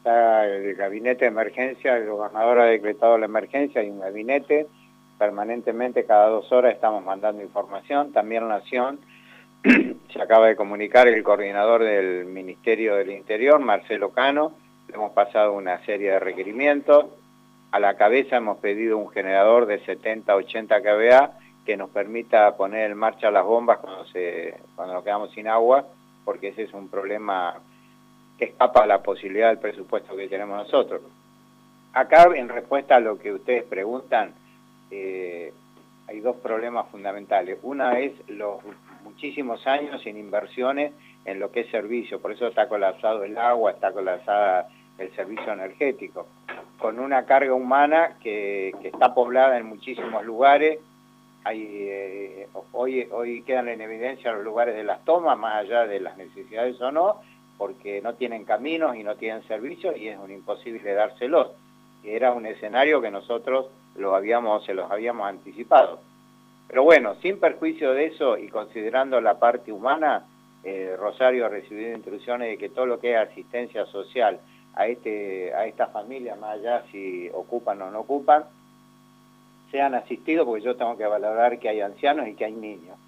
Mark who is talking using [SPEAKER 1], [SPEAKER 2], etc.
[SPEAKER 1] Está el gabinete de emergencia, el gobernador ha decretado la emergencia, hay un gabinete, permanentemente cada 2 horas estamos mandando información, también Nación, se acaba de comunicar el coordinador del Ministerio del Interior, Marcelo Cano, le hemos pasado una serie de requerimientos, a la cabeza hemos pedido un generador de 70-80 kVA que nos permita poner en marcha las bombas cuando nos quedamos sin agua, porque ese es un problema que escapa a la posibilidad del presupuesto que tenemos nosotros. Acá, en respuesta a lo que ustedes preguntan, hay dos problemas fundamentales. Una es los muchísimos años sin inversiones en lo que es servicio, por eso está colapsado el agua, está colapsada el servicio energético, con una carga humana que está poblada en muchísimos lugares. Hoy quedan en evidencia los lugares de las tomas, más allá de las necesidades o no, porque no tienen caminos y no tienen servicios y es un imposible dárselos. Era un escenario que nosotros se los habíamos anticipado. Pero bueno, sin perjuicio de eso y considerando la parte humana, Rosario ha recibido instrucciones de que todo lo que es asistencia social a esta familia, más allá si ocupan o no ocupan, sean asistidos, porque yo tengo que valorar que hay ancianos y que hay niños.